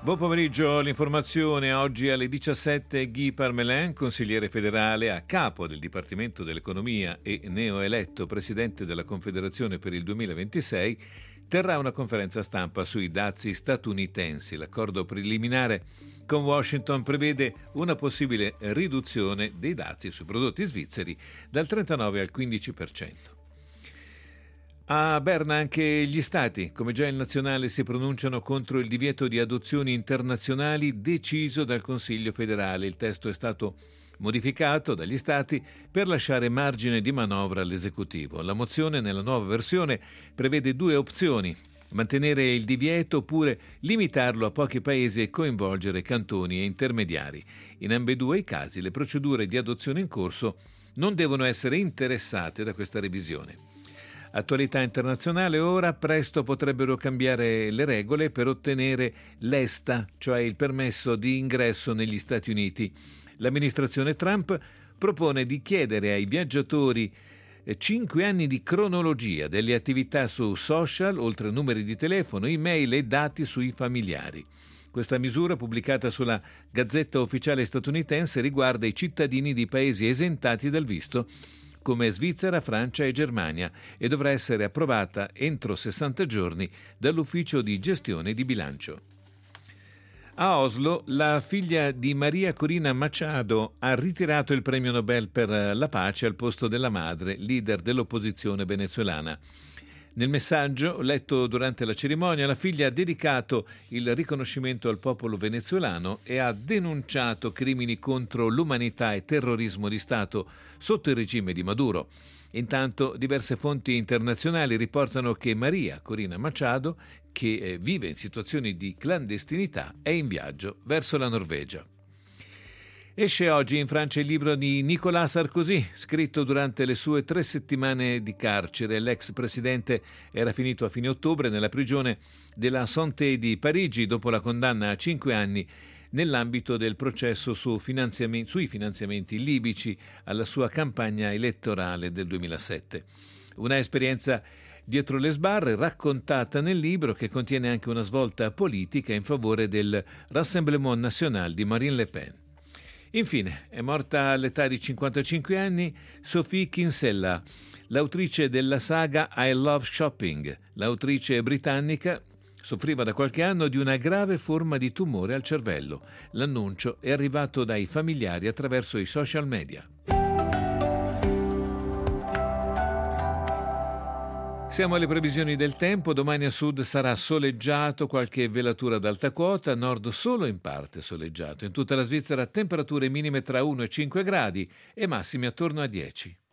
Buon pomeriggio, l'informazione oggi alle 17. Guy Parmelin, consigliere federale a capo del Dipartimento dell'Economia e neoeletto presidente della Confederazione per il 2026, terrà una conferenza stampa sui dazi statunitensi. L'accordo preliminare con Washington prevede una possibile riduzione dei dazi sui prodotti svizzeri dal 39 al 15%. A Berna anche gli stati, come già il nazionale, si pronunciano contro il divieto di adozioni internazionali deciso dal Consiglio federale. Il testo è stato modificato dagli stati per lasciare margine di manovra all'esecutivo. La mozione nella nuova versione prevede due opzioni: mantenere il divieto oppure limitarlo a pochi paesi e coinvolgere cantoni e intermediari. In ambedue i casi le procedure di adozione in corso non devono essere interessate da questa revisione. Attualità internazionale ora, presto potrebbero cambiare le regole per ottenere l'ESTA, cioè il permesso di ingresso negli Stati Uniti. L'amministrazione Trump propone di chiedere ai viaggiatori 5 anni di cronologia delle attività su social, oltre a numeri di telefono, email e dati sui familiari. Questa misura, pubblicata sulla Gazzetta Ufficiale statunitense, riguarda i cittadini di paesi esentati dal visto come Svizzera, Francia e Germania e dovrà essere approvata entro 60 giorni dall'Ufficio di Gestione di Bilancio. A Oslo, la figlia di Maria Corina Machado ha ritirato il premio Nobel per la pace al posto della madre, leader dell'opposizione venezuelana. Nel messaggio, letto durante la cerimonia, la figlia ha dedicato il riconoscimento al popolo venezuelano e ha denunciato crimini contro l'umanità e terrorismo di Stato sotto il regime di Maduro. Intanto, diverse fonti internazionali riportano che Maria Corina Machado, che vive in situazioni di clandestinità, è in viaggio verso la Norvegia. Esce oggi in Francia il libro di Nicolas Sarkozy, scritto durante le sue 3 settimane di carcere. L'ex presidente era finito a fine ottobre nella prigione della Santé di Parigi dopo la condanna a 5 anni nell'ambito del processo sui finanziamenti libici alla sua campagna elettorale del 2007. Una esperienza dietro le sbarre raccontata nel libro, che contiene anche una svolta politica in favore del Rassemblement National di Marine Le Pen. Infine, è morta all'età di 55 anni Sophie Kinsella, l'autrice della saga I Love Shopping. L'autrice britannica soffriva da qualche anno di una grave forma di tumore al cervello. L'annuncio è arrivato dai familiari attraverso i social media. Siamo alle previsioni del tempo. Domani a sud sarà soleggiato, qualche velatura ad alta quota, a nord solo in parte soleggiato. In tutta la Svizzera temperature minime tra 1 e 5 gradi e massime attorno a 10.